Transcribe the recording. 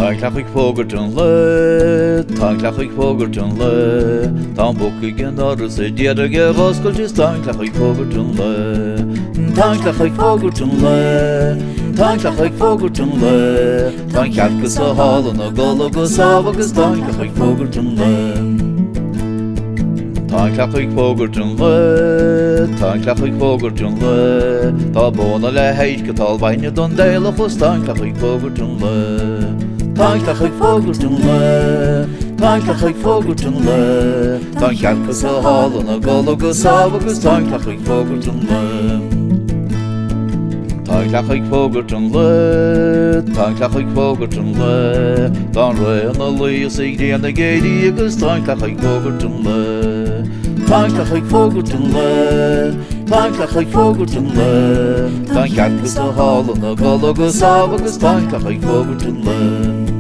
Táglach ag fógartún le, táglach ag fógartún le, tá bucaigh an áras é déarage bhoscailte táglach ag fógartún le, táglach ag fógartún le, táglach ag fógartún le, tá chearcas a hálan a golagus ábhagus táglach ag fógartún le. Táglach ag fógartún le, táglach ag fógartún le, tá bóna le héid go tal baine don déalachos táglach ag fógartún le. Táglach ag fógartún le, táglach ag fógartún le, tá chearcas a hálan a golagus ábhagus táglach ag fógartún le. Táglach ag fógartún le, táglach ag fógartún le, tá réan a líos ag déana géirí agus táglach ag fógartún le. Táglach ag fógartún le, táglach ag fógartún le, tá chearcas a hálan a golagus ábhagus táglach ag fógartún le.